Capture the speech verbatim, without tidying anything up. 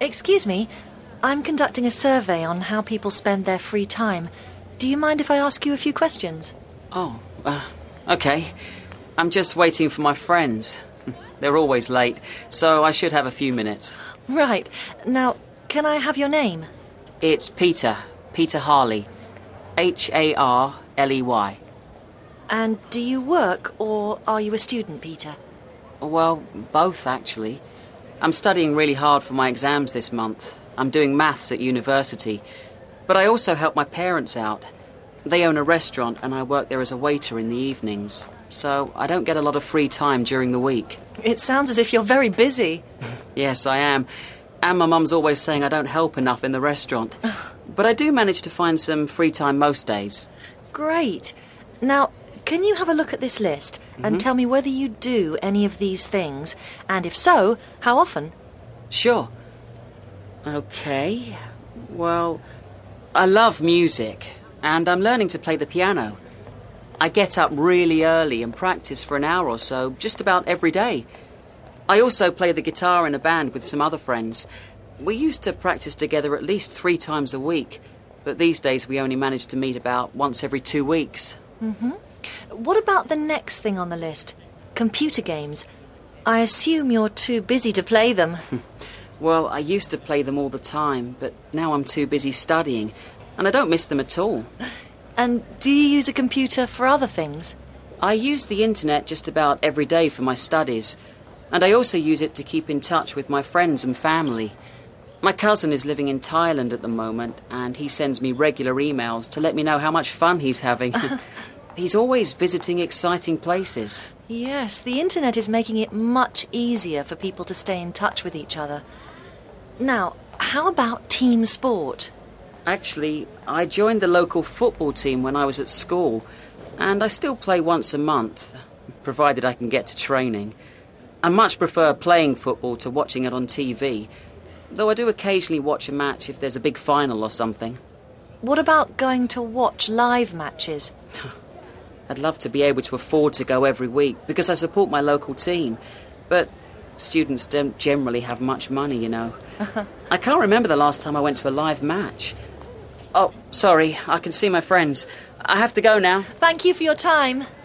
Excuse me, I'm conducting a survey on how people spend their free time. Do you mind if I ask you a few questions? Oh, uh, okay. I'm just waiting for my friends. They're always late, so I should have a few minutes. Right. Now, can I have your name? It's Peter. Peter Harley. H A R L E Y. And do you work, or are you a student, Peter? Well, both, actually. I'm studying really hard for my exams this month. I'm doing maths at university. But I also help my parents out. They own a restaurant, and I work there as a waiter in the evenings. So I don't get a lot of free time during the week. It sounds as if you're very busy. Yes, I am. And my mum's always saying I don't help enough in the restaurant. But I do manage to find some free time most days. Great. Now, can you have a look at this list and mm-hmm. tell me whether you do any of these things? And if so, how often? Sure. Okay. Well, I love music, and I'm learning to play the piano. I get up really early and practice for an hour or so, just about every day. I also play the guitar in a band with some other friends. We used to practice together at least three times a week, but these days we only manage to meet about once every two weeks. Mm-hmm. What about the next thing on the list? Computer games. I assume you're too busy to play them. Well, I used to play them all the time, but now I'm too busy studying, and I don't miss them at all. And do you use a computer for other things? I use the internet just about every day for my studies, and I also use it to keep in touch with my friends and family. My cousin is living in Thailand at the moment, and he sends me regular emails to let me know how much fun he's having. He's always visiting exciting places. Yes, the internet is making it much easier for people to stay in touch with each other. Now, how about team sport? Actually, I joined the local football team when I was at school, and I still play once a month, provided I can get to training. I much prefer playing football to watching it on T V, though I do occasionally watch a match if there's a big final or something. What about going to watch live matches? I'd love to be able to afford to go every week because I support my local team, but students don't generally have much money, you know. I can't remember the last time I went to a live match. Oh, sorry, I can see my friends. I have to go now. Thank you for your time.